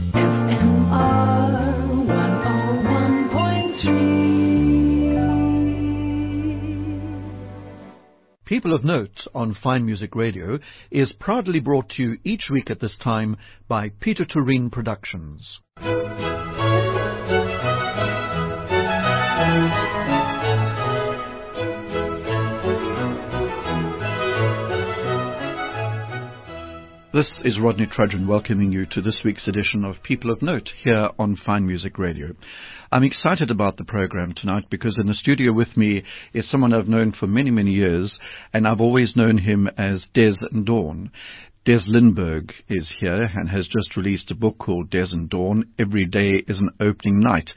FMR 101.3. People of Note on Fine Music Radio is proudly brought to you each week at this time by Peter Tureen Productions. This is Rodney Trudgeon welcoming you to this week's edition of People of Note here on Fine Music Radio. I'm excited about the program tonight because in the studio with me is someone I've known for many, many years, and I've always known him as Des and Dawn. Des Lindberg is here and has just released a book called Des and Dawn, Every Day is an Opening Night.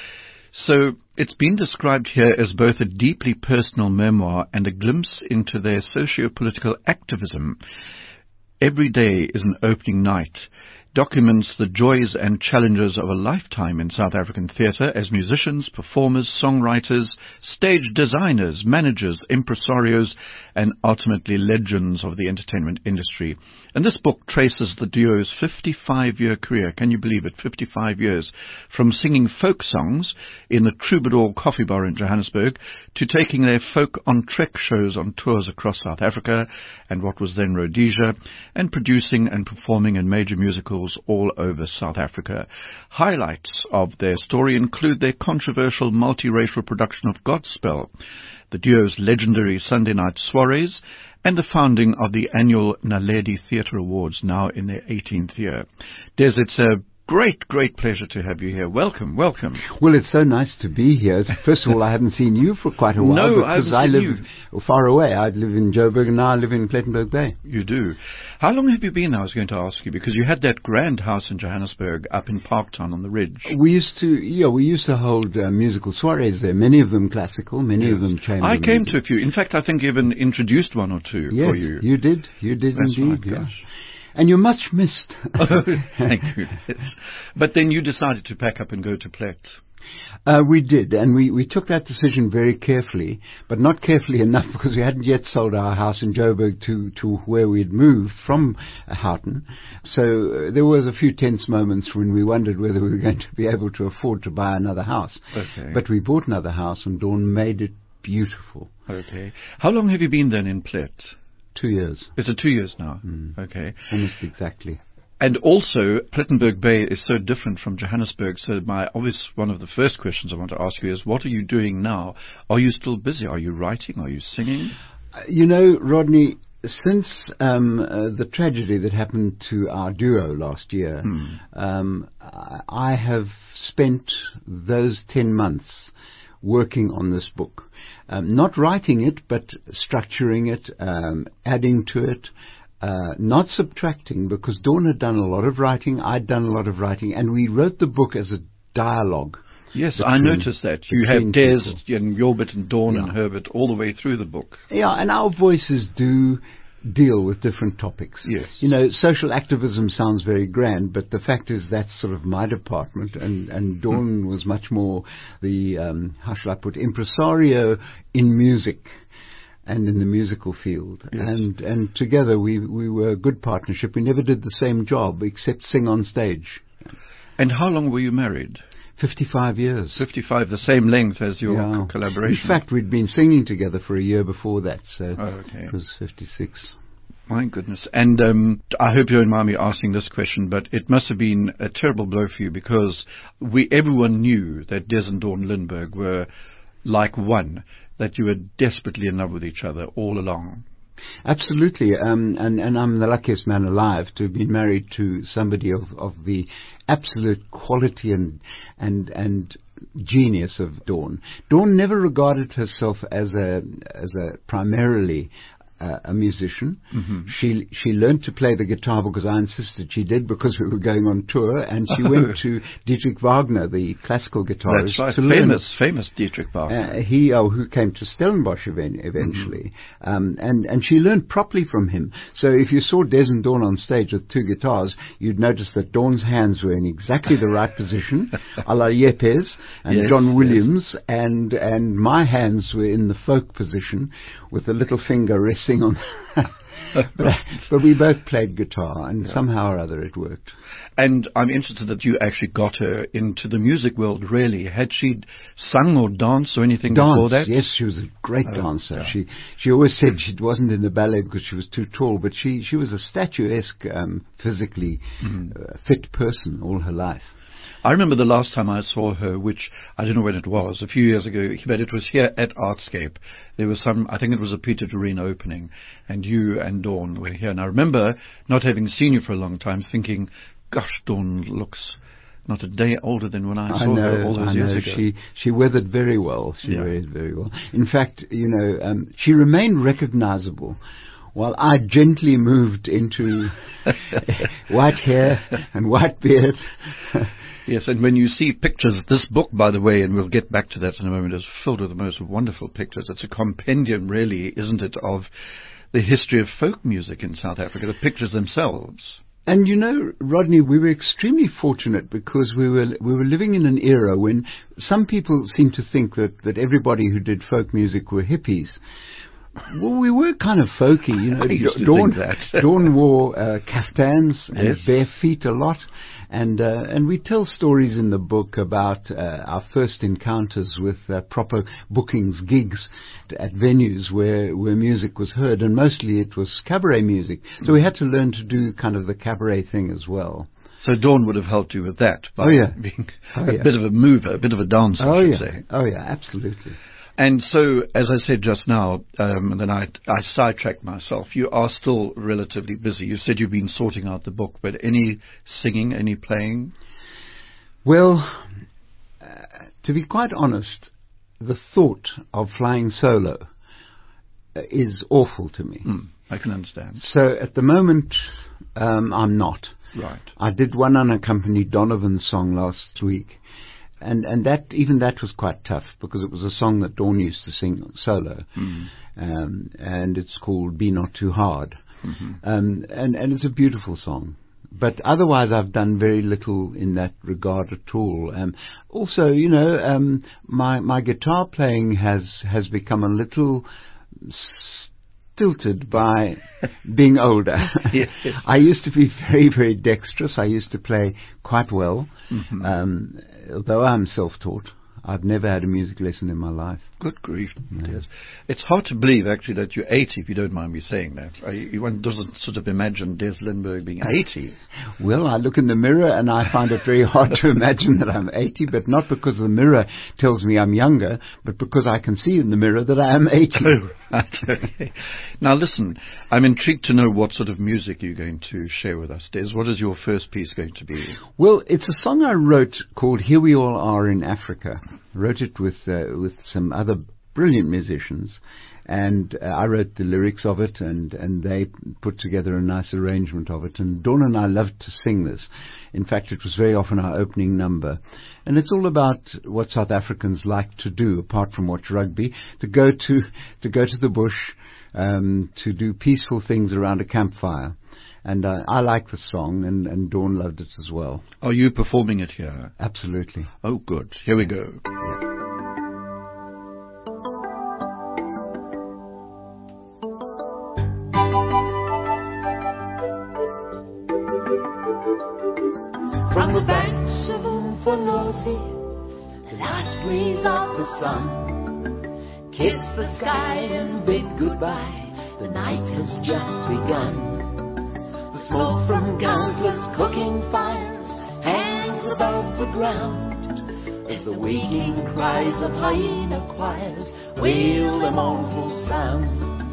So it's been described here as both a deeply personal memoir and a glimpse into their socio-political activism. Every Day is an Opening Night documents the joys and challenges of a lifetime in South African theatre as musicians, performers, songwriters, stage designers, managers, impresarios, and ultimately legends of the entertainment industry. And this book traces the duo's 55-year career, can you believe it, 55 years, from singing folk songs in the Troubadour Coffee Bar in Johannesburg to taking their folk on trek shows on tours across South Africa and what was then Rhodesia, and producing and performing in major musicals all over South Africa. Highlights of their story include their controversial multiracial production of Godspell, the duo's legendary Sunday night soirees, and the founding of the annual Naledi Theatre Awards, now in their 18th year. Des, it's a great pleasure to have you here. Welcome. Well, it's so nice to be here. First of all, I haven't seen you for quite a while. No, because I live far away. I live in Joburg and now I live in Plettenberg Bay. You do. How long have you been, I was going to ask you, because you had that grand house in Johannesburg up in Parktown on the Ridge. We used to hold musical soirees there, many of them classical, many of them chamber I came music. to a few. In fact, I think even introduced one or two yes, for you. You did That's indeed. right, Yeah. gosh. And you're much missed. Oh, thank you. Yes. But then you decided to pack up and go to Plet. We did, and we took that decision very carefully, but not carefully enough because we hadn't yet sold our house in Joburg to where we'd moved from Houghton. So there was a few tense moments when we wondered whether we were going to be able to afford to buy another house. Okay. But we bought another house and Dawn made it beautiful. Okay. How long have you been then in Plet? 2 years. Is it 2 years now? Okay. Almost exactly. And also, Plettenberg Bay is so different from Johannesburg, so one of the first questions I want to ask you is, what are you doing now? Are you still busy? Are you writing? Are you singing? You know, Rodney, since the tragedy that happened to our duo last year, I have spent those 10 months working on this book. Not writing it, but structuring it, adding to it, not subtracting, because Dawn had done a lot of writing, I'd done a lot of writing, and we wrote the book as a dialogue. Yes, I noticed that. You have Des and Jorbert and Dawn and Herbert all the way through the book. Yeah, and our voices do deal with different topics. Yes. You know, social activism sounds very grand, but the fact is that's sort of my department, and Dawn was much more the, how shall I put, impresario in music and in the musical field. Yes. And together we were a good partnership. We never did the same job except sing on stage. And how long were you married? 55 years. 55, the same length as your collaboration. In fact, we'd been singing together for a year before that, so okay. It was 56. My goodness. And I hope you don't mind me asking this question, but it must have been a terrible blow for you because everyone knew that Des and Dawn Lindberg were like one, that you were desperately in love with each other all along. Absolutely, and I'm the luckiest man alive to have been married to somebody of the absolute quality and genius of Dawn. Dawn never regarded herself as a primarily a musician. She learned to play the guitar because I insisted she did, because we were going on tour, and she went to Dietrich Wagner, the classical guitarist. That's right, to learn famous Dietrich Wagner. Who came to Stellenbosch eventually, and she learned properly from him. So if you saw Des and Dawn on stage with two guitars, you'd notice that Dawn's hands were in exactly the right position, a la Yepes and John Williams, and my hands were in the folk position, with the little finger resting sing on. but we both played guitar, and somehow or other it worked. And I'm interested that you actually got her into the music world, really. Had she sung or danced or anything before that? Yes, she was a great dancer. Yeah. She always said she wasn't in the ballet because she was too tall, but she was a statuesque, physically fit person all her life. I remember the last time I saw her, which I don't know when it was, a few years ago, but it was here at Artscape. There was I think it was a Peter Doreen opening, and you and Dawn were here. And I remember not having seen you for a long time, thinking, gosh, Dawn looks not a day older than when I saw her all those years ago. She weathered very well. She weathered very well. In fact, she remained recognizable while I gently moved into white hair and white beard. Yes, and when you see pictures, this book, by the way, and we'll get back to that in a moment, is filled with the most wonderful pictures. It's a compendium, really, isn't it, of the history of folk music in South Africa, the pictures themselves. And Rodney, we were extremely fortunate because we were living in an era when some people seem to think that everybody who did folk music were hippies. Well, we were kind of folky, Dawn wore kaftans and bare feet a lot, and we tell stories in the book about our first encounters with proper bookings, gigs at venues where music was heard, and mostly it was cabaret music. So we had to learn to do kind of the cabaret thing as well. So Dawn would have helped you with that by being a bit of a mover, a bit of a dancer, I should say. Oh yeah, absolutely. And so, as I said just now, and then I sidetracked myself, you are still relatively busy. You said you've been sorting out the book, but any singing, any playing? Well, to be quite honest, the thought of flying solo is awful to me. I can understand. So at the moment, I'm not. Right. I did one unaccompanied Donovan song last week. And that was quite tough because it was a song that Dawn used to sing solo, and it's called "Be Not Too Hard," and it's a beautiful song. But otherwise, I've done very little in that regard at all. Also, my guitar playing has become a little stilted by being older. Yes. I used to be very, very dexterous. I used to play quite well. Although I'm self-taught, I've never had a music lesson in my life. Good grief. No. Yes. It's hard to believe, actually, that you're 80, if you don't mind me saying that. One doesn't sort of imagine Des Lindberg being 80. Well, I look in the mirror and I find it very hard to imagine that I'm 80, but not because the mirror tells me I'm younger, but because I can see in the mirror that I am 80. Oh, right. Okay. Now, listen, I'm intrigued to know what sort of music you're going to share with us, Des. What is your first piece going to be? Well, it's a song I wrote called "Here We All Are in Africa." I wrote it with some other brilliant musicians, and I wrote the lyrics of it, and they put together a nice arrangement of it. And Dawn and I loved to sing this. In fact, it was very often our opening number. And it's all about what South Africans like to do, apart from watch rugby, to go to the bush, to do peaceful things around a campfire. And I like the song, and Dawn loved it as well. Are you performing it here? Absolutely. Oh, good. Here we go. Yeah. From the banks of Umfolozi, the last rays of the sun kiss the sky and bid goodbye. The night has just begun. The smoke from countless cooking fires hangs above the ground as the waking cries of hyena choirs wail a mournful sound.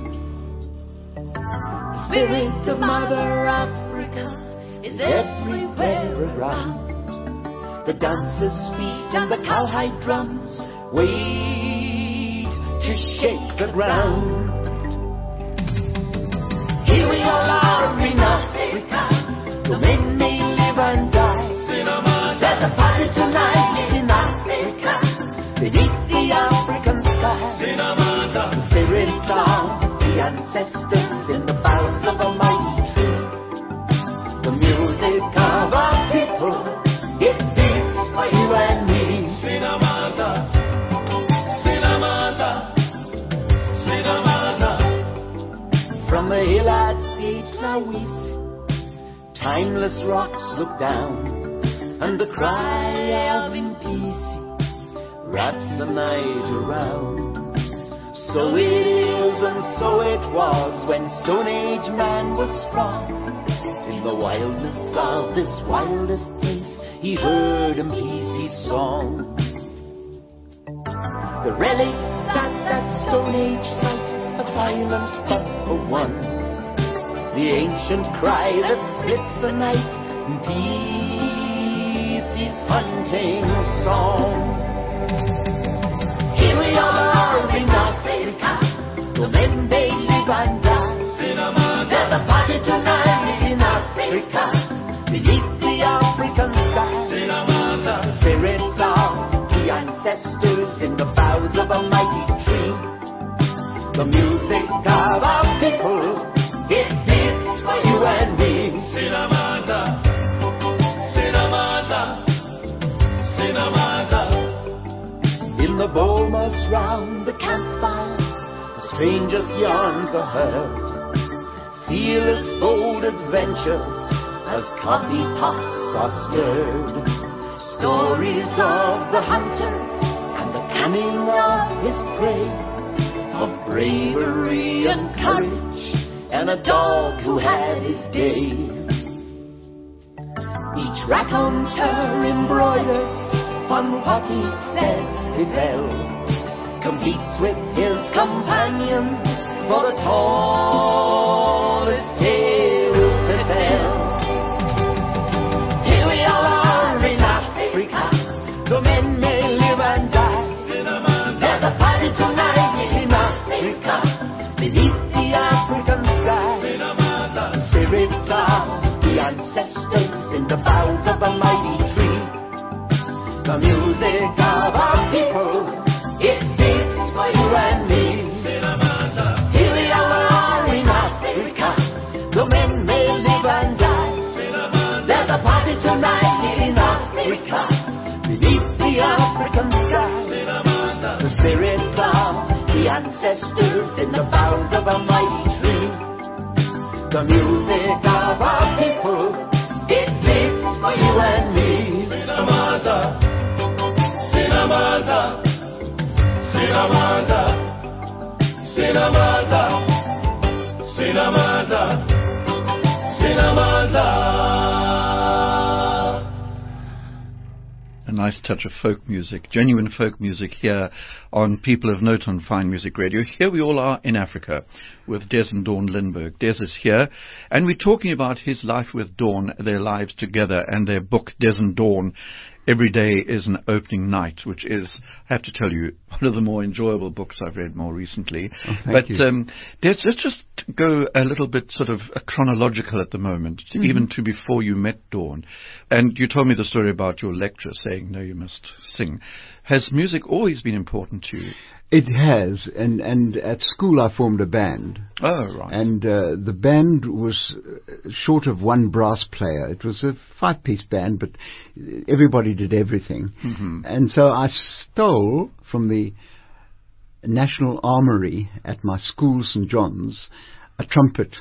The spirit of Mother Africa is everywhere around. The dancers' feet and the cowhide drums wait to shake the ground. Here we all are in Africa, the men may live and die. There's a party tonight in Africa, beneath the African sky. The spirits of the ancestors in the boughs of a mighty tree. The music of our people, it beats for you and me. nameless rocks look down, and the cry of Impisi wraps the night around. So it is and so it was when Stone Age man was strong. In the wildness of this wildest place, he heard Impisi's song. The relics at that Stone Age site, a silent but for one. The ancient cry that splits the night, Impisi's hunting song. Here we are in Africa, the men they live and die. There's a party tonight in Africa, beneath the African sky. The spirits of the ancestors in the boughs of a mighty tree. The music of our people, it beats for you and me. In the bomas round the campfires, the strangest yarns are heard. Fearless bold adventures as coffee pots are stirred. Stories of the hunter and the cunning of his prey, of bravery and courage and a dog who had his day. Each raconteur embroiders on what he says befell, competes with his companions for the tallest tale to tell. Here we are in Africa, the men may live and die. There's a party tonight in Africa, beneath the African sky. The spirits of the ancestors in the boughs of a mighty tree. The music of our people, it beats for you and me. Here we are in Africa, the men may live and die. There's a party tonight in Africa, beneath the African sky. The spirits of the ancestors in the boughs of a mighty tree. The music of our people, it beats for you and me. A nice touch of folk music, genuine folk music here on People of Note on Fine Music Radio. Here we all are in Africa with Des and Dawn Lindberg. Des is here, and we're talking about his life with Dawn, their lives together, and their book, Des and Dawn, Every Day is an Opening Night, which is, I have to tell you, one of the more enjoyable books I've read more recently. Thank you. Des, let's just go a little bit sort of chronological at the moment, even to before you met Dawn. And you told me the story about your lecturer saying, no, you must sing. Has music always been important to you? It has, and at school I formed a band. Oh, right. And the band was short of one brass player. It was a 5-piece band, but everybody did everything. Mm-hmm. And so I stole from the National Armoury at my school, St. John's, a trumpet.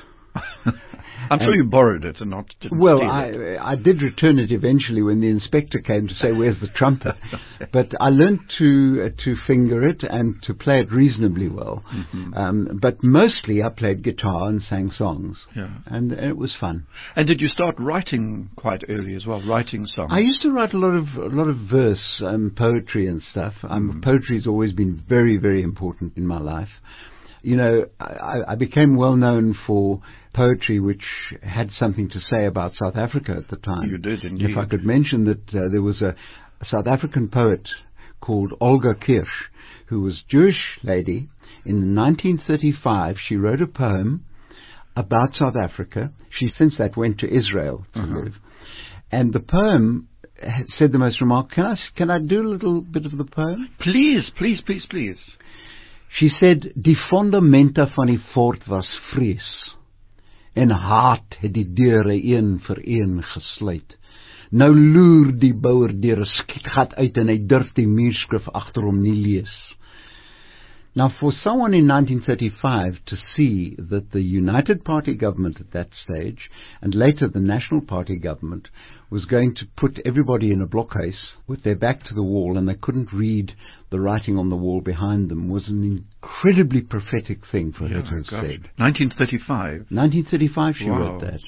I'm sure you borrowed it and not didn't well, steal it. I did return it eventually when the inspector came to say, where's the trumpet? But I learned to finger it and to play it reasonably well. Mm-hmm. But mostly I played guitar and sang songs. Yeah. And it was fun. And did you start writing quite early as well, writing songs? I used to write a lot of verse, poetry and stuff. Poetry's always been very, very important in my life. You know, I became well known for poetry which had something to say about South Africa at the time. You did, indeed. If I could mention that there was a South African poet called Olga Kirsch, who was a Jewish lady. In 1935, she wrote a poem about South Africa. She since that went to Israel to live. And the poem said the most remarkable... Can I do a little bit of the poem? Please, please, please, please. She said, die fondamente van die fort was vrees, en haat het die deure een vir een gesluit. Nou loer die bouer deur 'n skietgat uit en hy durf die muurskrif agter hom nie lees. Now, for someone in 1935 to see that the United Party government at that stage, and later the National Party government, was going to put everybody in a blockhouse with their back to the wall and they couldn't read the writing on the wall behind them, was an incredibly prophetic thing for her to have said. 1935? 1935 she wrote that.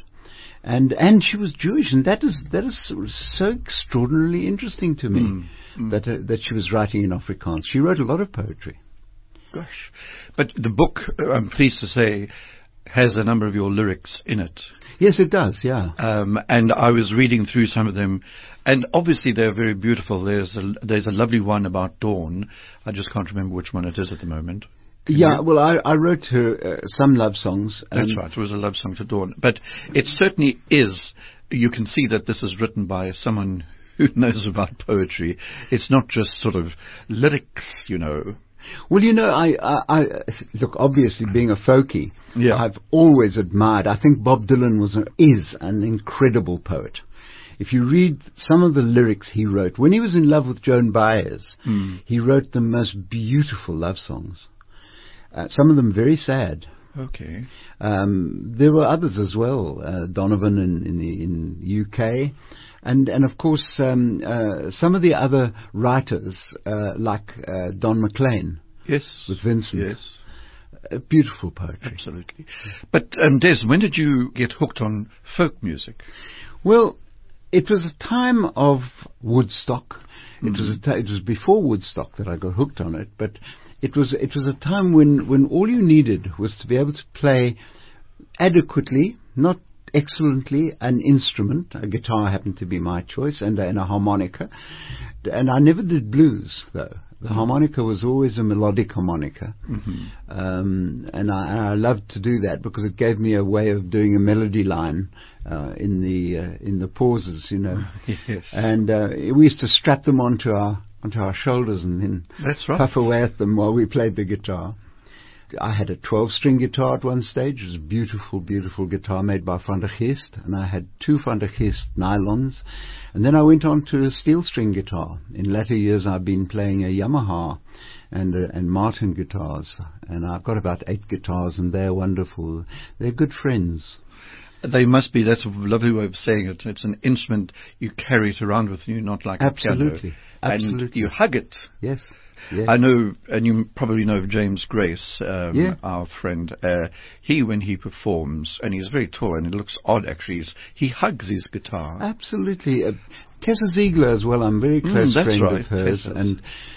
And she was Jewish, and that is so extraordinarily interesting to me, that she was writing in Afrikaans. She wrote a lot of poetry. Gosh. But the book, I'm pleased to say, has a number of your lyrics in it. Yes, it does, yeah. And I was reading through some of them, and obviously they're very beautiful. There's a lovely one about Dawn. I just can't remember which one it is at the moment. Well, I wrote her some love songs. That's right. It was a love song to Dawn. But it certainly is. You can see that this is written by someone who knows about poetry. It's not just sort of lyrics, you know. Well, you know, I look, obviously being a folkie, yeah. I've always admired. I think Bob Dylan is an incredible poet. If you read some of the lyrics he wrote, when he was in love with Joan Baez, he wrote the most beautiful love songs. Some of them very sad. Okay. There were others as well. Donovan in the UK. And of course, some of the other writers, like Don McLean. Yes. With Vincent. Yes. Beautiful poetry. Absolutely. But, Des, when did you get hooked on folk music? Well, it was a time of Woodstock. It was before Woodstock that I got hooked on it, but it was a time when all you needed was to be able to play adequately, not excellently, an instrument. A guitar happened to be my choice, and a harmonica. And I never did blues, though. The harmonica was always a melodic harmonica. And I loved to do that because it gave me a way of doing a melody line in the pauses, you know. Yes. And we used to strap them onto our shoulders and then puff away at them while we played the guitar. I had a 12-string guitar at one stage. It was a beautiful, beautiful guitar made by Van der Geest, and I had 2 Van der Geest nylons. And then I went on to a steel-string guitar. In latter years, I've been playing a Yamaha and Martin guitars, and I've got about 8 guitars, and they're wonderful. They're good friends. They must be. That's a lovely way of saying it. It's an instrument you carry it around with you, not like a piano. Absolutely. And you hug it. Yes. Yes. I know, and you probably know James Grace, our friend. When he performs, and he's very tall, and it looks odd actually, he hugs his guitar. Absolutely. Tessa Ziegler as well, I'm a very close friend of hers, and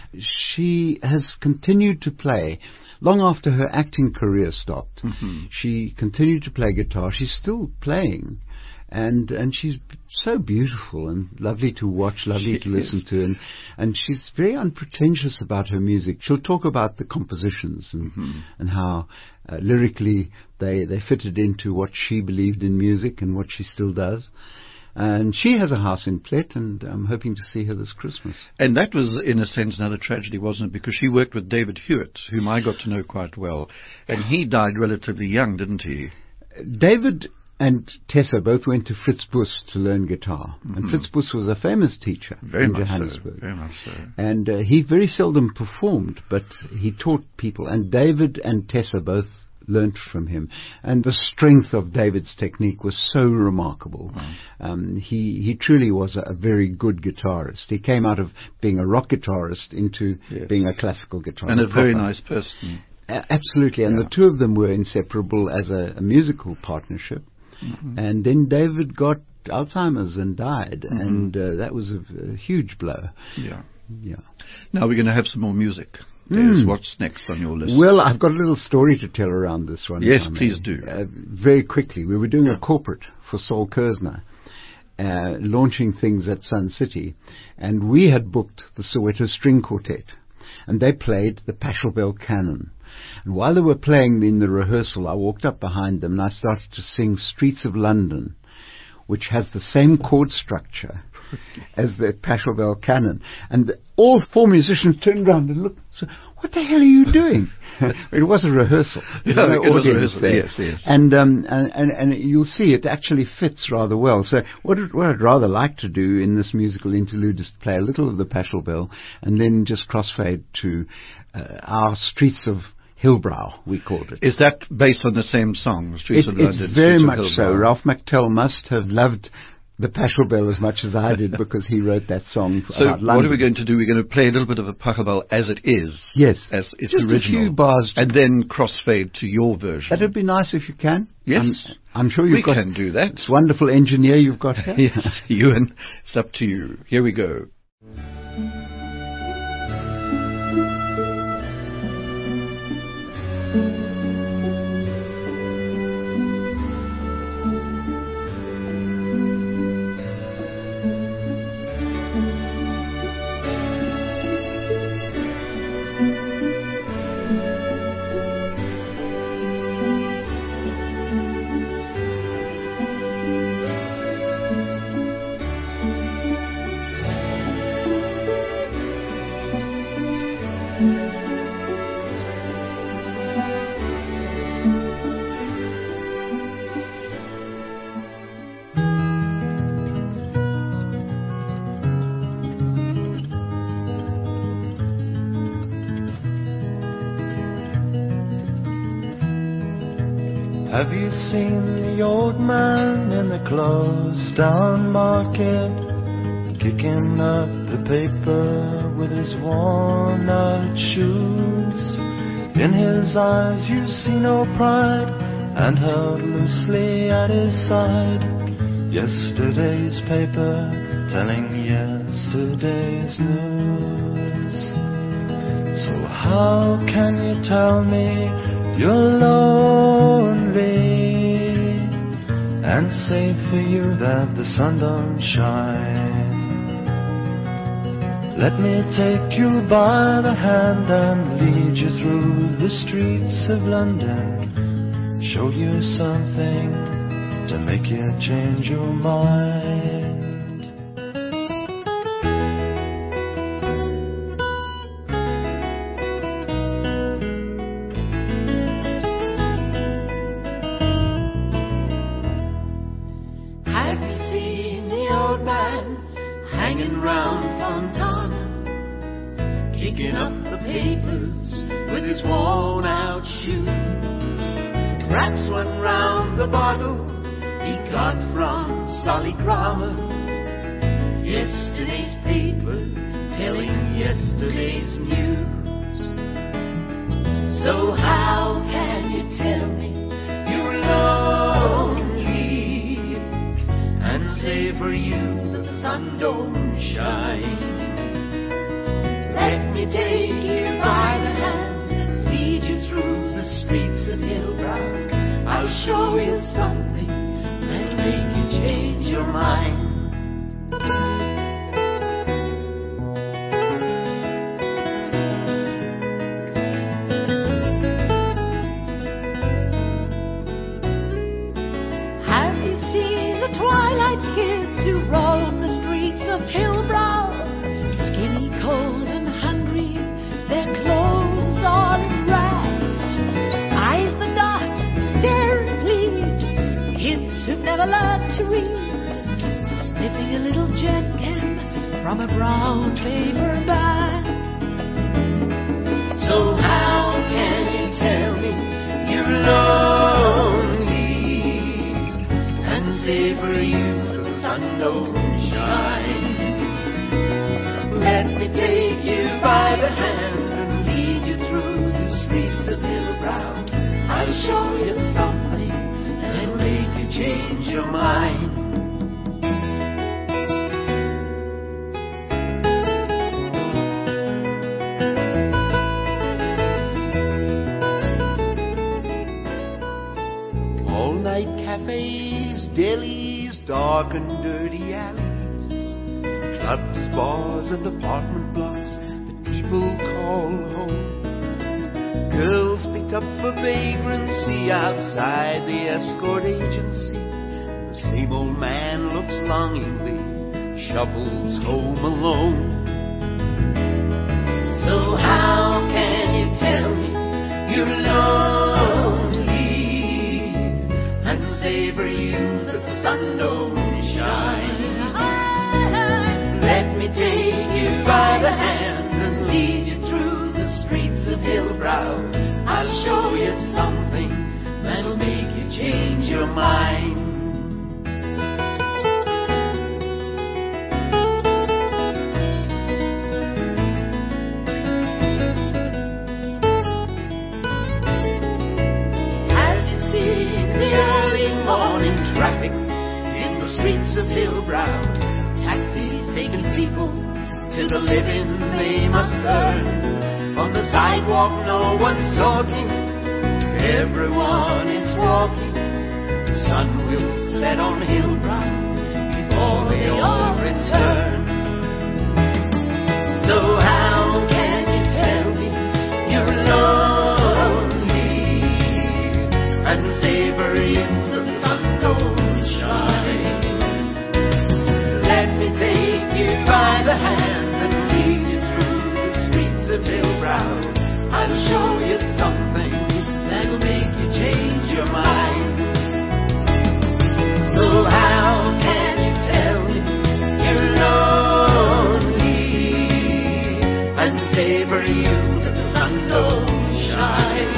she has continued to play. Long after her acting career stopped, she continued to play guitar. She's still playing. And she's so beautiful and lovely to watch, lovely to listen to, and she's very unpretentious about her music. She'll talk about the compositions and how lyrically they fitted into what she believed in music and what she still does. And she has a house in Plet, and I'm hoping to see her this Christmas. And that was, in a sense, another tragedy, wasn't it? Because she worked with David Hewitt, whom I got to know quite well, and he died relatively young, didn't he? David and Tessa both went to Fritz Buss to learn guitar. And Fritz Buss was a famous teacher in Johannesburg. Very much so. And he very seldom performed, but he taught people. And David and Tessa both learnt from him. And the strength of David's technique was so remarkable. Wow. He truly was a very good guitarist. He came out of being a rock guitarist into being a classical guitarist. And a very nice person. Absolutely. And the two of them were inseparable as a musical partnership. And then David got Alzheimer's and died, and that was a huge blow. Yeah. Yeah. Now we're going to have some more music. What's next on your list? Well, I've got a little story to tell around this one. Yes, please do. Very quickly. We were doing a corporate for Saul Kersner, launching things at Sun City, and we had booked the Soweto String Quartet, and they played the Pachelbel Canon. And while they were playing in the rehearsal, I walked up behind them and I started to sing Streets of London, which has the same chord structure as the Pachelbel canon. And all 4 musicians turned around and looked, so, what the hell are you doing? It was a rehearsal. It was a rehearsal, yes. And you'll see it actually fits rather well. So what I'd rather like to do in this musical interlude is to play a little of the Pachelbel and then just crossfade to our Streets of Hillbrow, we called it. Is that based on the same song, Streets of London? It's very Streets of much so. Ralph McTell must have loved the Pachelbel as much as I did because he wrote that song about London. So what are we going to do? We're going to play a little bit of a Pachelbel as it is. Yes. As it's just original. A few bars. And then crossfade to your version. That would be nice if you can. Yes. I'm sure we can do that. This wonderful engineer you've got here. Yes, Ewan, it's up to you. Here we go. Have you seen the old man in the closed down market, kicking up the paper with his worn out shoes? In his eyes you see no pride, and held loosely at his side yesterday's paper telling yesterday's news. So how can you tell me you're lonely and say for you that the sun don't shine? Let me take you by the hand and lead you through the streets of London, show you something to make you change your mind. Kicking up the papers with his worn out shoes. Perhaps one round the bottle he got from Solly Grammar. Yesterday's paper telling yesterday's news. So how can you tell me you're lonely and say for you that the sun don't shine? Let me take you by the hand and lead you through the streets of Hillbrow. I'll show you something that'll make you change your mind. Have you seen the twilight kids who roam the streets of Hillbrow? Skinny, cold, and hungry, their clothes all in rags, eyes that dart, stare and plead, kids who've never learned to read, sniffing a little gentian from a brown paper bag. So how can you tell me you're lonely and say for you the sun don't shine? Let me take you by the hand and lead you through the streets of Hillbrow. I'll show you something that'll make you change your mind. All-night cafes, delis, dark and dirty alleys, clubs, bars, and apartment blocks that people call home. Girls picked up for vagrancy outside the escort agency. The same old man looks longingly, shuffles home alone. So how can you tell me you're lonely and savor you that the sun don't shine? Let me take you by the hand and lead you through the streets of Hillbrow. I'll show you something that'll make you change your mind. Streets of Hillbrow, taxis taking people to the living they must earn. On the sidewalk no one's talking, everyone is walking. The sun will set on Hillbrow before they all return. So how can you tell me you're lonely and savor you that the sun don't shine? Take you by the hand and lead you through the streets of Hillbrow. I'll show you something that'll make you change your mind. So how can you tell me you're lonely and savor you that the sun don't shine?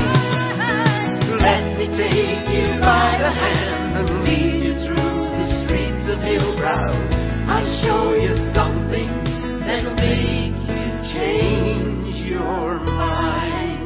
Let me take you by the hand and lead you through the streets of Hillbrow. I'll show you something that'll make you change your mind.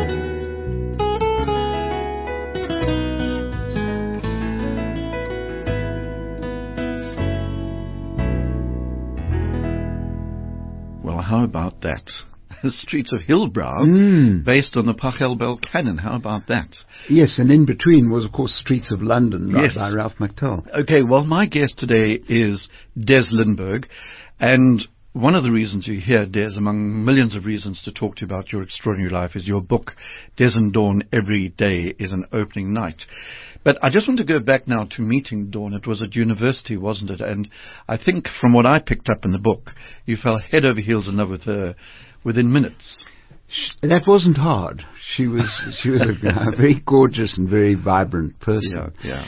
Well, how about that? The Streets of Hillbrow, based on the Pachelbel Canon. How about that? Yes, and in between was, of course, Streets of London, right, by Ralph McTell. Okay, well, my guest today is Des Lindberg, and one of the reasons you're here, Des, among millions of reasons to talk to you about your extraordinary life, is your book, Des and Dawn, Every Day is an Opening Night. But I just want to go back now to meeting Dawn. It was at university, wasn't it? And I think from what I picked up in the book, you fell head over heels in love with her within minutes. That wasn't hard. She was a very gorgeous and very vibrant person. Yeah.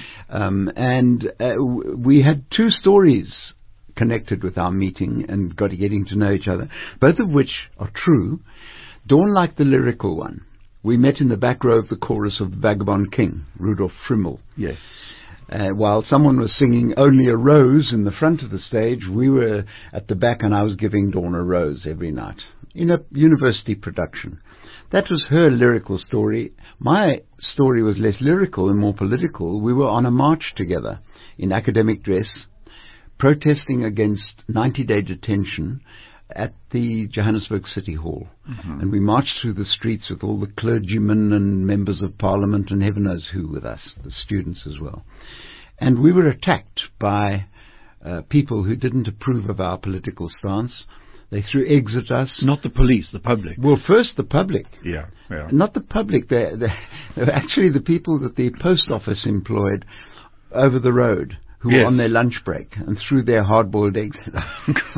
We had two stories connected with our meeting and getting to know each other, both of which are true. Dawn liked the lyrical one. We met in the back row of the chorus of Vagabond King, Rudolf Frimmel. Yes. While someone was singing Only a Rose in the front of the stage, we were at the back and I was giving Dawn a rose every night in a university production. That was her lyrical story. My story was less lyrical and more political. We were on a march together in academic dress, protesting against 90-day detention at the Johannesburg City Hall. Mm-hmm. And we marched through the streets with all the clergymen and members of parliament and heaven knows who with us, the students as well. And we were attacked by people who didn't approve of our political stance. They threw eggs at us. Not the police, the public. Well, first the public. Yeah. Not the public. They were actually the people that the post office employed over the road who were on their lunch break and threw their hard-boiled eggs at us.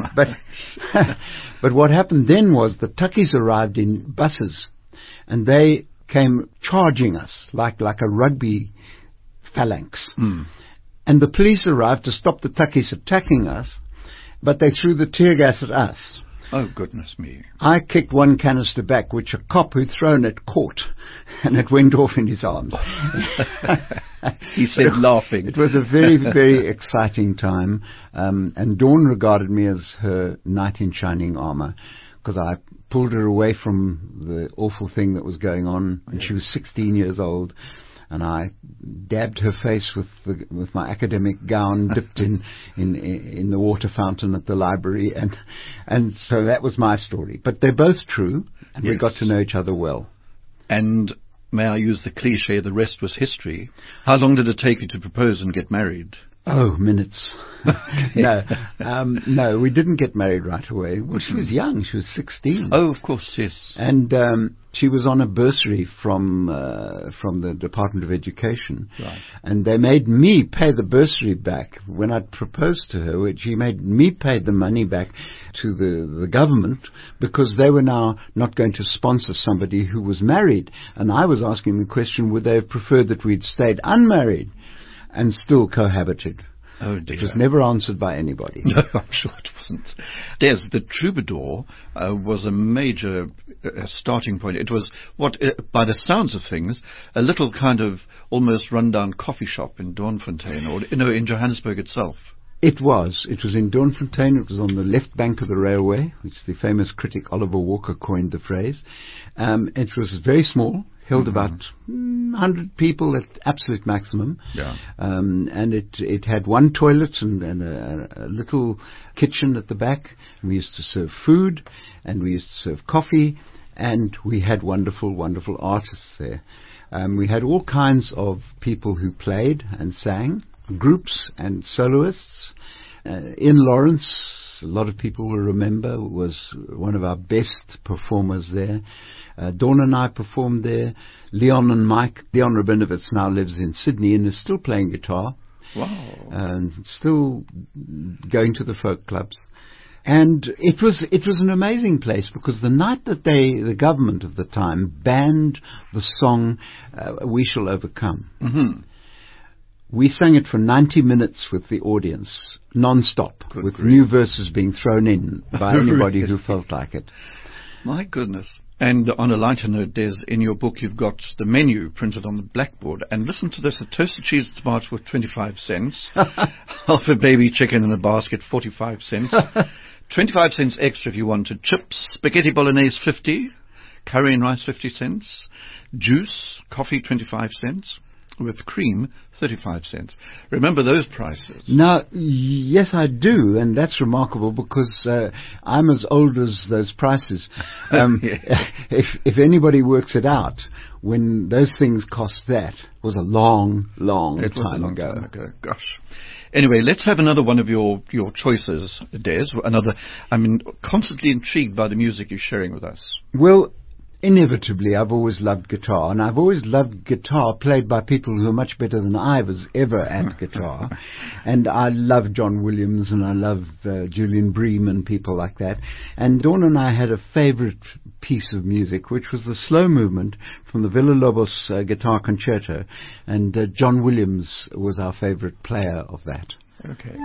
But what happened then was the Tukkies arrived in buses and they came charging us like a rugby phalanx. Mm. And the police arrived to stop the Tukkies attacking us, but they threw the tear gas at us. Oh, goodness me. I kicked one canister back, which a cop who'd thrown it caught, and it went off in his arms. He said, laughing. It was a very, very exciting time, and Dawn regarded me as her knight in shining armor, because I pulled her away from the awful thing that was going on, and she was 16 years old. And I dabbed her face with my academic gown dipped in the water fountain at the library, and so that was my story. But they're both true, and we got to know each other well. And may I use the cliche, the rest was history. How long did it take you to propose and get married? Oh, minutes. No, we didn't get married right away. Well, she was young. She was 16. Oh, of course, yes. And she was on a bursary from the Department of Education, Right. and they made me pay the bursary back when I proposed to her. She made me pay the money back to the government because they were now not going to sponsor somebody who was married, and I was asking the question: would they have preferred that we'd stayed unmarried and still cohabited? Oh dear. It was never answered by anybody. No, I'm sure it wasn't. Des, the Troubadour was a major starting point. It was by the sounds of things, a little kind of almost run-down coffee shop in Doornfontein, or in Johannesburg itself. It was. It was in Doornfontein. It was on the left bank of the railway, which the famous critic Oliver Walker coined the phrase. It was very small, held about 100 people at absolute maximum. Yeah. And it had one toilet and a little kitchen at the back. And we used to serve food, and we used to serve coffee, and we had wonderful, wonderful artists there. We had all kinds of people who played and sang, groups and soloists. Ian Lawrence, a lot of people will remember, was one of our best performers there. Dawn and I performed there. Leon and Mike. Leon Rabinowitz now lives in Sydney and is still playing guitar. Wow. And still going to the folk clubs. And it was an amazing place because the night that the government of the time banned the song We Shall Overcome, Mm-hmm. we sang it for 90 minutes with the audience, non-stop, with grief. new verses being thrown in by anybody who felt like it. My goodness. And on a lighter note, Des, in your book you've got the menu printed on the blackboard. And listen to this: a toasted cheese tomato for 25 cents, half a baby chicken in a basket, 45 cents, 25 cents extra if you wanted chips, spaghetti bolognese 50, curry and rice 50 cents, juice, coffee 25 cents, with cream 35 cents. Remember those prices? Now, yes, I do, and that's remarkable because I'm as old as those prices. If anybody works it out, when those things cost that, it was a long, long time ago. Gosh. Anyway, let's have another one of your choices, Des. I'm constantly intrigued by the music you're sharing with us. Well, inevitably, I've always loved guitar, and I've always loved guitar played by people who are much better than I was ever at guitar. And I love John Williams, and I love Julian Bream and people like that. And Dawn and I had a favorite piece of music, which was the slow movement from the Villa-Lobos guitar concerto, and John Williams was our favorite player of that. Okay.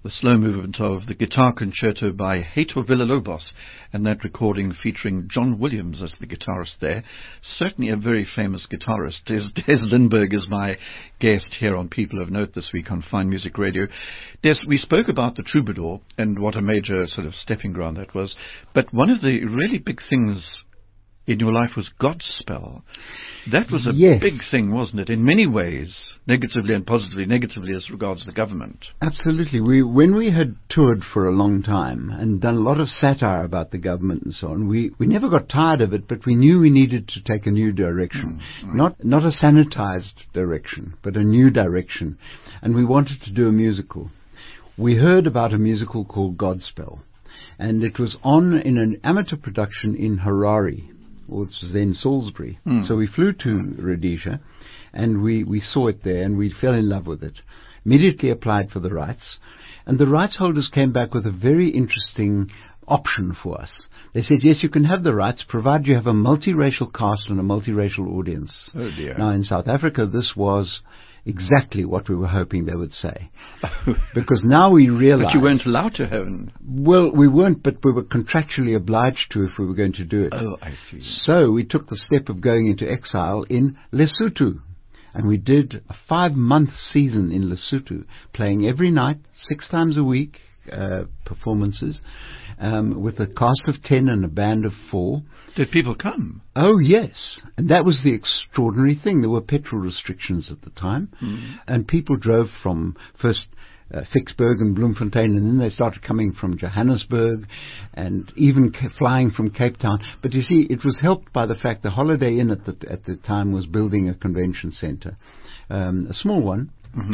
the slow movement of the guitar concerto by Heitor Villa-Lobos, and that recording featuring John Williams as the guitarist there. Certainly a very famous guitarist. Des Lindberg is my guest here on People of Note this week on Fine Music Radio. Des, we spoke about the Troubadour and what a major sort of stepping ground that was, but one of the really big things in your life was Godspell. That was a big thing, wasn't it? In many ways, negatively and positively. Negatively as regards the government. Absolutely. When we had toured for a long time and done a lot of satire about the government and so on, we never got tired of it, but we knew we needed to take a new direction. Not a sanitized direction, but a new direction. And we wanted to do a musical. We heard about a musical called Godspell, and it was on in an amateur production in Harare, which was then Salisbury. So we flew to Rhodesia, and we saw it there, and we fell in love with it. Immediately applied for the rights, and the rights holders came back with a very interesting option for us. They said, yes, you can have the rights, provided you have a multiracial cast and a multiracial audience. Oh dear. Now, in South Africa, this was exactly what we were hoping they would say. Because now we realize... But you weren't allowed to have... Well, we weren't, but we were contractually obliged to if we were going to do it. Oh, I see. So we took the step of going into exile in Lesotho. And we did a 5-month season in Lesotho, playing every night, 6 times a week, performances, with a cast of 10 and a band of 4. Did people come? Oh, yes. And that was the extraordinary thing. There were petrol restrictions at the time. And people drove from first Ficksburg and Bloemfontein, and then they started coming from Johannesburg and even flying from Cape Town. But you see, it was helped by the fact the Holiday Inn at the time was building a convention center, a small one.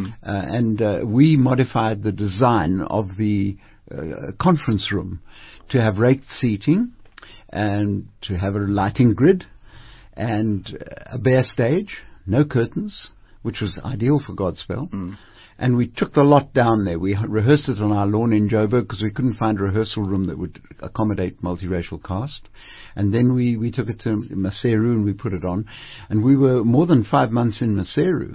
And we modified the design of the conference room to have raked seating and to have a lighting grid and a bare stage, no curtains, which was ideal for Godspell. And we took the lot down there. We rehearsed it on our lawn in Joburg because we couldn't find a rehearsal room that would accommodate multiracial cast. And then we took it to Maseru and we put it on. And we were more than 5 months in Maseru,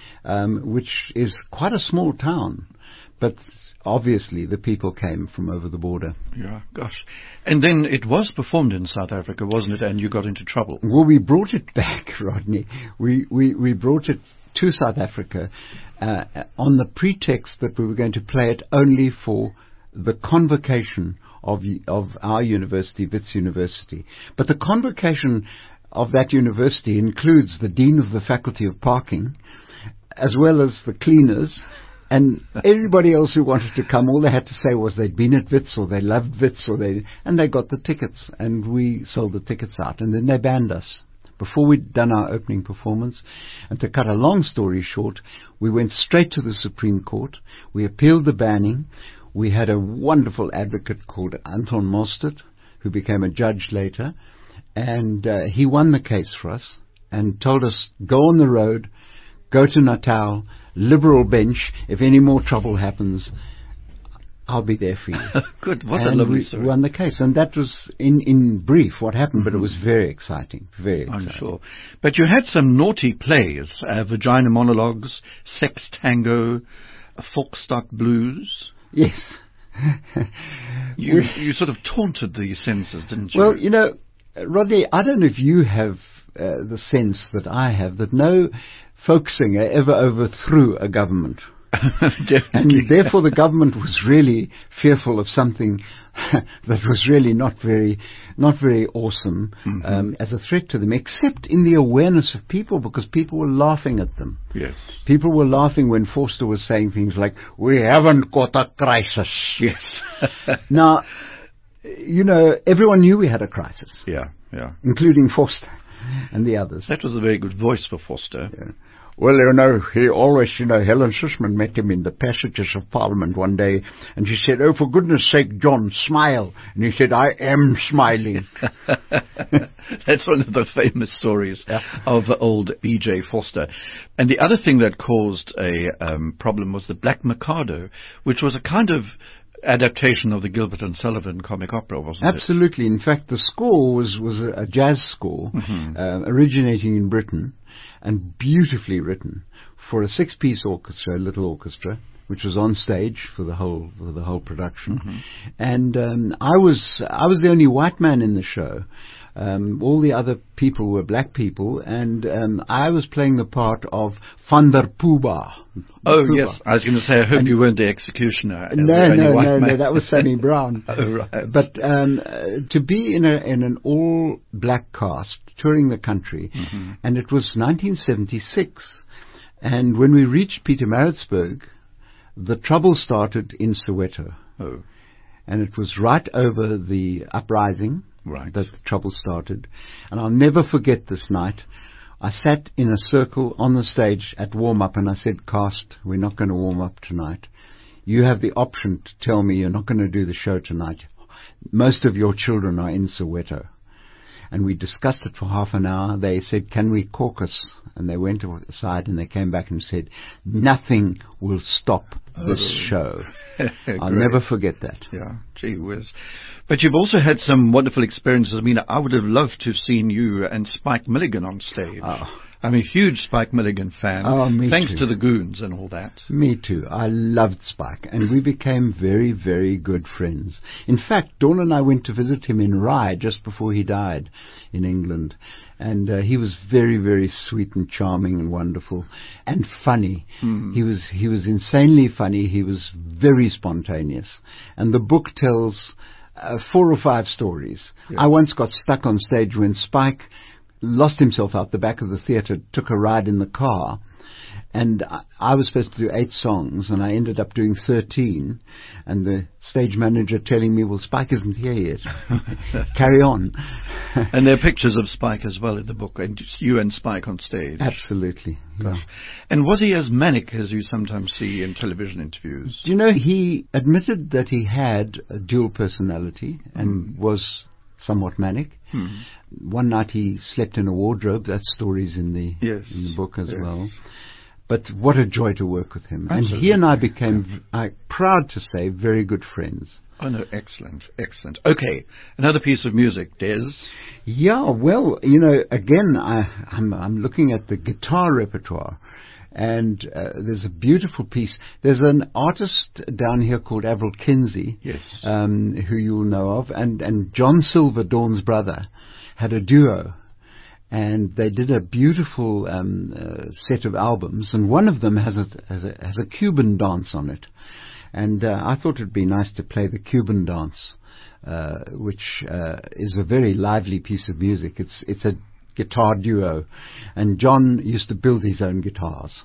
which is quite a small town. But obviously the people came from over the border. Yeah, gosh. And then it was performed in South Africa, wasn't it? And you got into trouble. Well, we brought it back, Rodney. We brought it to South Africa on the pretext that we were going to play it only for the convocation of our university, Wits University. But the convocation of that university includes the Dean of the Faculty of Parking, as well as the cleaners, and everybody else who wanted to come. All they had to say was they'd been at Wits or they loved Wits and they got the tickets, and we sold the tickets out, and then they banned us before we'd done our opening performance. And to cut a long story short, we went straight to the Supreme Court. We appealed the banning. We had a wonderful advocate called Anton Mostert, who became a judge later, and he won the case for us and told us, go on the road, go to Natal, Liberal bench. If any more trouble happens, I'll be there for you. Good, what a lovely story. We won the case, and that was in brief what happened, but it was very exciting, very exciting. I'm sure. But you had some naughty plays, Vagina Monologues, Sex Tango, Volksstadt Blues. Yes. You sort of taunted the censors, didn't you? Well, you know, Rodney, I don't know if you have the sense that I have, that no folk singer ever overthrew a government. And therefore the government was really fearful of something that was really not very awesome as a threat to them, except in the awareness of people, because people were laughing at them. Yes. People were laughing when Forster was saying things like, we haven't got a crisis. Yes. Now, you know, everyone knew we had a crisis. Yeah. Including Forster and the others. That was a very good voice for Forster. Yeah. Well, you know, he always, Helen Sisman met him in the passages of Parliament one day, and she said, oh, for goodness sake, John, smile. And he said, I am smiling. That's one of the famous stories of old B.J. Forster. And the other thing that caused a problem was the Black Mikado, which was a kind of adaptation of the Gilbert and Sullivan comic opera, wasn't it? Absolutely. In fact, the score was a jazz score originating in Britain, and beautifully written for a 6-piece orchestra, a little orchestra, which was on stage for the whole production, and I was the only white man in the show. All the other people were black people, and I was playing the part of Van der Pooba. Oh, yes. I was going to say, I hope you weren't the executioner. No, that was Sammy Brown. Oh, right. But to be in an all-black cast touring the country, and it was 1976, and when we reached Pietermaritzburg, the trouble started in Soweto. Oh. And it was right over the uprising. Right. That the trouble started. And I'll never forget this night. I sat in a circle on the stage at warm-up, and I said, "Cast, we're not going to warm up tonight. You have the option to tell me you're not going to do the show tonight. Most of your children are in Soweto." And we discussed it for half an hour. They said, "Can we caucus?" And they went aside and they came back and said, "Nothing will stop this show." I'll never forget that. Yeah, gee whiz. But you've also had some wonderful experiences. I mean, I would have loved to have seen you and Spike Milligan on stage. Oh. I'm a huge Spike Milligan fan. Oh, me thanks too. to the Goons and all that. Me too. I loved Spike, and we became very, very good friends. In fact, Dawn and I went to visit him in Rye just before he died in England. And he was very, very sweet and charming and wonderful and funny. He was insanely funny. He was very spontaneous. And the book tells 4 or 5 stories. Yeah. I once got stuck on stage when Spike lost himself out the back of the theatre, took a ride in the car, and I was supposed to do 8 songs, and I ended up doing 13, and the stage manager telling me, "Well, Spike isn't here yet. Carry on." And there are pictures of Spike as well in the book, and you and Spike on stage. Absolutely. Gosh. Yeah. And was he as manic as you sometimes see in television interviews? Do you know, he admitted that he had a dual personality and was somewhat manic. One night he slept in a wardrobe. That story's in the book as well. But what a joy to work with him. Absolutely. And he and I became, proud to say, very good friends. Oh, no, excellent, excellent. Okay, another piece of music, Des. Yeah, well, you know, again, I'm looking at the guitar repertoire. And there's a beautiful piece. There's an artist down here called Avril Kinsey, who you'll know of, and John Silver, Dawn's brother, had a duo, and they did a beautiful set of albums, and one of them has a Cuban dance on it, and I thought it'd be nice to play the Cuban dance, which is a very lively piece of music. It's a guitar duo, and John used to build his own guitars.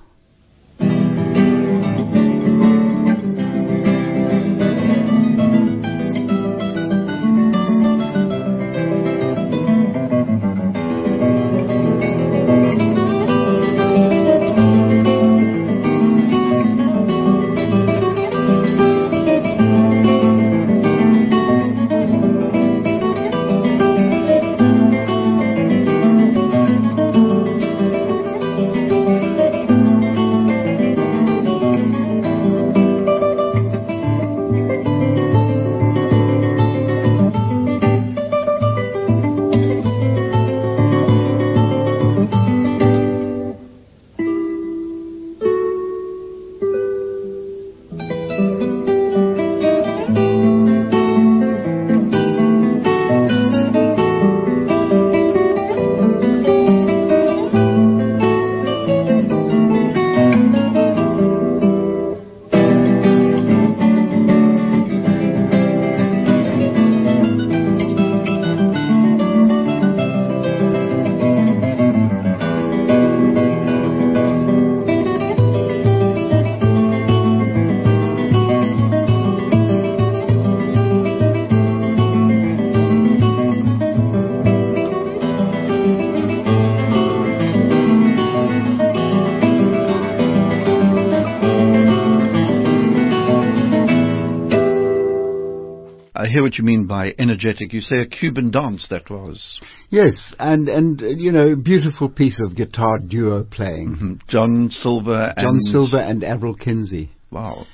I hear what you mean by energetic. You say a Cuban dance, that was. Yes, and you know, beautiful piece of guitar duo playing. John Silver and Avril Kinsey. Wow.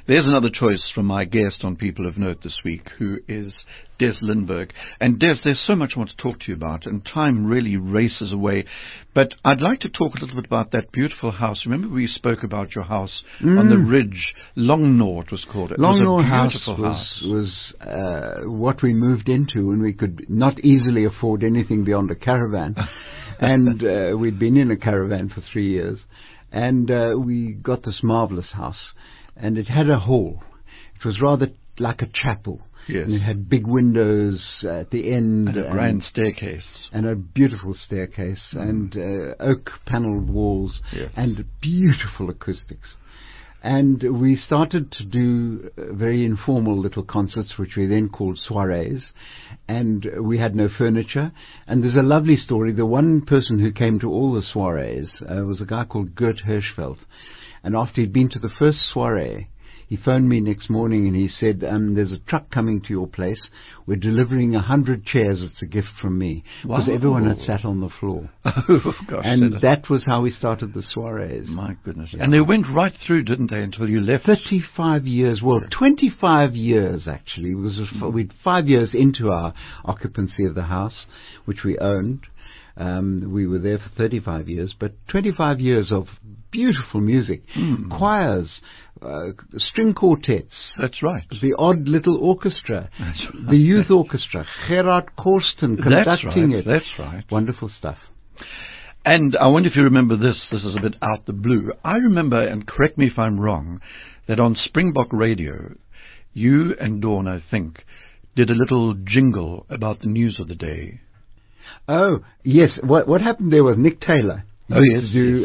There's another choice from my guest on People of Note this week, who is Des Lindberg. And Des, there's so much I want to talk to you about, and time really races away. But I'd like to talk a little bit about that beautiful house. Remember we spoke about your house on the ridge, Longnaw it was called. It Longnaw was a House beautiful was what we moved into when we could not easily afford anything beyond a caravan. And we'd been in a caravan for 3 years. And we got this marvelous house. And it had a hall. It was rather like a chapel. Yes. And it had big windows at the end. And a grand staircase. And a beautiful staircase. And oak panelled walls. Yes. And beautiful acoustics. And we started to do very informal little concerts, which we then called soirees. And we had no furniture. And there's a lovely story. The one person who came to all the soirees was a guy called Gert Hirschfeld. And after he'd been to the first soiree, he phoned me next morning and he said, there's a truck coming to your place. We're delivering 100 chairs. It's a gift from me. Because everyone had sat on the floor. Oh, gosh. And that was how we started the soirees. My goodness. Yeah. And they went right through, didn't they, until you left? 35 years. Well, 25 years, actually. We'd 5 years into our occupancy of the house, which we owned. We were there for 35 years, but 25 years of beautiful music, choirs, string quartets. That's right. The odd little orchestra, the youth orchestra, Gerard Korsten conducting it. That's right. Wonderful stuff. And I wonder if you remember this. This is a bit out the blue. I remember, and correct me if I'm wrong, that on Springbok Radio, you and Dawn, I think, did a little jingle about the news of the day. Oh, yes. What happened there was Nick Taylor used to do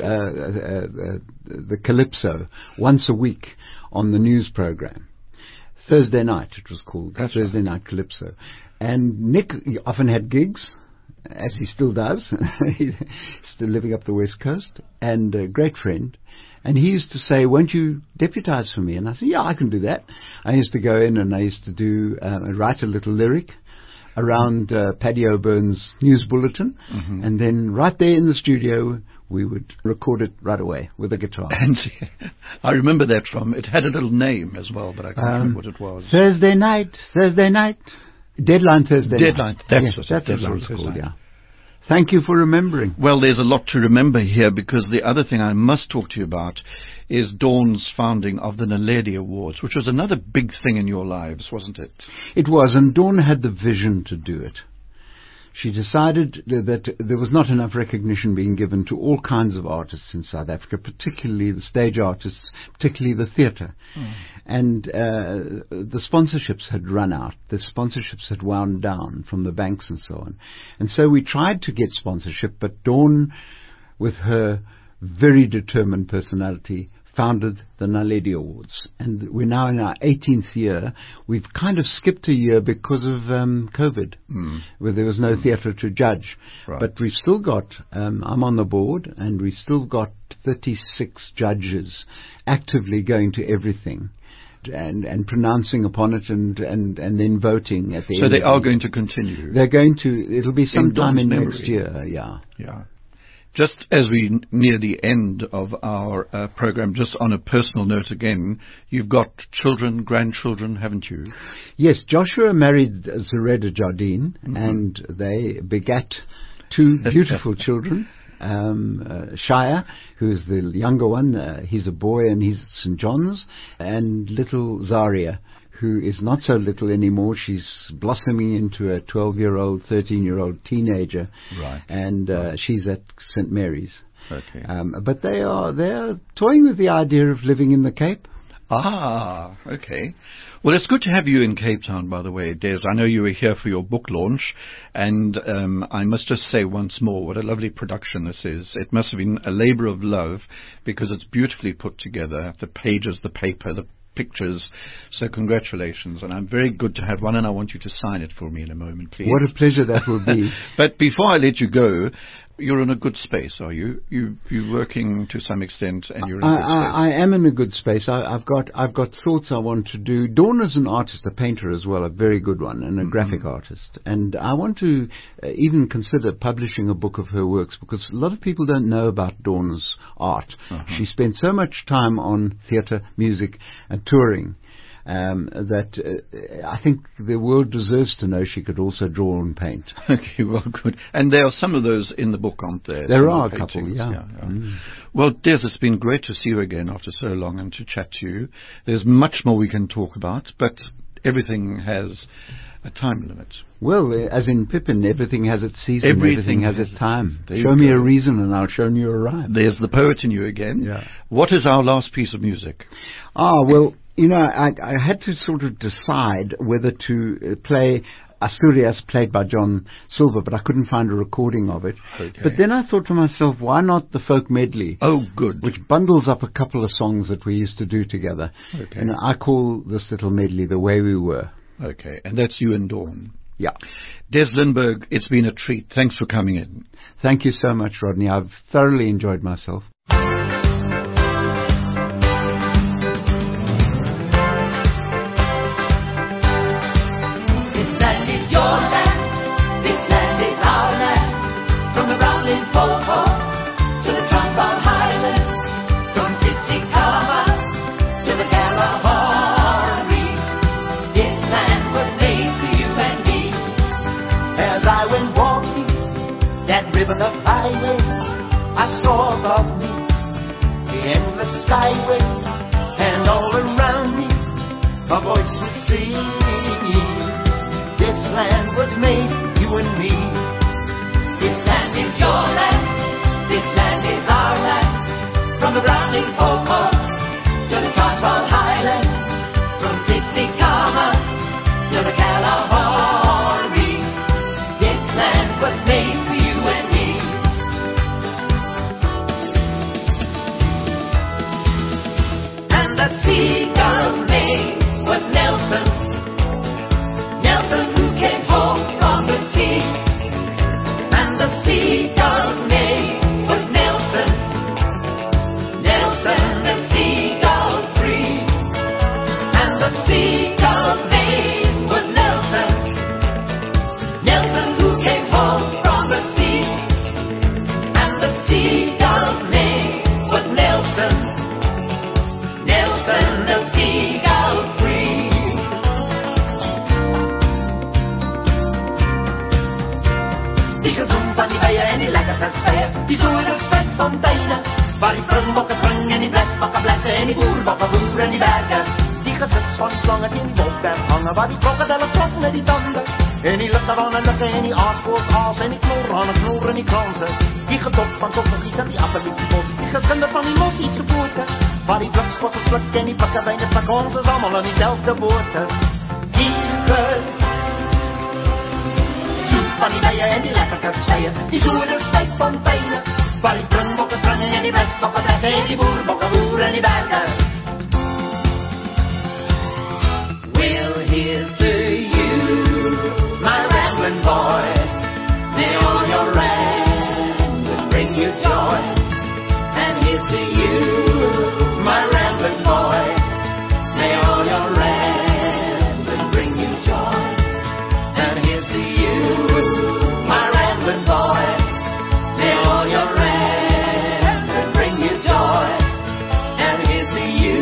the Calypso once a week on the news program. Thursday night, it was called. That's Thursday Night Calypso. And Nick often had gigs, as he still does. He's still living up the West Coast, and a great friend. And he used to say, won't you deputise for me? And I said, yeah, I can do that. I used to go in and I used to do write a little lyric around Paddy O'Byrne's news bulletin, and then right there in the studio we would record it right away with a guitar. And I remember that it had a little name as well, but I can't remember what it was. Thursday night, Deadline Thursday Deadline, night. That's what it was called, yeah. Thank you for remembering. Well, there's a lot to remember here, because the other thing I must talk to you about is Dawn's founding of the Naledi Awards, which was another big thing in your lives, wasn't it? It was, and Dawn had the vision to do it. She decided that there was not enough recognition being given to all kinds of artists in South Africa, particularly the stage artists, particularly the theatre. And the sponsorships had run out. The sponsorships had wound down from the banks and so on. And so we tried to get sponsorship, but Dawn, with her very determined personality, founded the Naledi Awards. And we're now in our 18th year. We've kind of skipped a year because of COVID, where there was no theatre to judge. Right. But we've still got, I'm on the board, and we've still got 36 judges actively going to everything. And pronouncing upon it and then voting at the end. So they are going to continue. They're going to, it'll be sometime in next year, Yeah. Just as we near the end of our program, just on a personal note again, you've got children, grandchildren, haven't you? Yes, Joshua married Zareda Jardine, and they begat two beautiful children. Shia, who's the younger one, he's a boy and he's at St. John's, and little Zaria, who is not so little anymore. She's blossoming into a 12-year-old, 13-year-old teenager. Right. And she's at St. Mary's. Okay. But they're toying with the idea of living in the Cape. Ah, okay. Well, it's good to have you in Cape Town, by the way, Des. I know you were here for your book launch, and I must just say once more what a lovely production this is. It must have been a labour of love, because it's beautifully put together, the pages, the paper, the pictures. So congratulations, and I'm very good to have one, and I want you to sign it for me in a moment, please. What a pleasure that will be. But before I let you go, you're in a good space, are you? You're working to some extent, and you're in a good space. I am in a good space. I've got thoughts I want to do. Dawn is an artist, a painter as well, a very good one, and a graphic artist. And I want to even consider publishing a book of her works, because a lot of people don't know about Dawn's art. She spent so much time on theatre, music, and touring. That I think the world deserves to know she could also draw and paint. Okay, well, good. And there are some of those in the book, aren't there? There are a couple, yeah. Well, Des, it's been great to see you again after so long and to chat to you. There's much more we can talk about, but everything has a time limit. Well, as in Pippin, everything has its season, everything has its time. Show me a reason and I'll show you a rhyme. There's the poet in you again. Yeah. What is our last piece of music? Well, you know, I had to sort of decide whether to play Asturias, played by John Silver, but I couldn't find a recording of it. Okay. But then I thought to myself, why not the folk medley? Oh, good. Which bundles up a couple of songs that we used to do together. Okay. And I call this little medley The Way We Were. Okay, and that's you and Dawn. Yeah. Des Lindberg, it's been a treat. Thanks for coming in. Thank you so much, Rodney. I've thoroughly enjoyed myself. The highway I saw above me, the endless skyway, and all around me a voice was singing. This land was made for you and me. This land is your land, this land is our land. From the Browning Poco to the Transvaal Highlands, from Tsitsikamma to the Kalahari, this land was made for you and me. The seagull's name was Nelson, Nelson who came home from the sea. And the seagull's name was Nelson, Nelson the seagull free. And the seagull's name was Nelson, Nelson who came home from the sea. And the seagull's name was Nelson, Nelson the seagull free. Die gezoem van die bijen en die lekker zwijen, die zoeren spek fonteinen, waar die sprungbokken springen en die blesbokken blessen en die boerbokken voeren in die bergen. Die gezets van die slangen die in die wolkberg hangen, waar die krokodillen kloppen met die tanden. En die luchten van een lukken en die aasvoors aas en die knoren en die kransen. Die gedop van kokkies en die appelietenbos, die geschinder van die mossies voeten. Waar die vlukspotters plukken en die pakken bij de plakons is allemaal in diezelfde boten. Die zoek van die bijen en die lekker kutsvijen, die zoeren spijkfonteinen. Waar die sprungbokken springen en die blesbokken blessen en die boerbokken voeren in die bergen. Well, here's to you, my rambling boy. May all your ramblings bring you joy. And here's to you, my rambling boy. May all your ramblings bring you joy. And here's to you, my rambling boy. May all your ramblings bring you joy. And here's to you,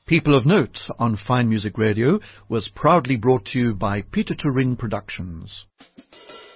People of Note on Fine Music Radio was proudly brought to you by Peter Turing Productions.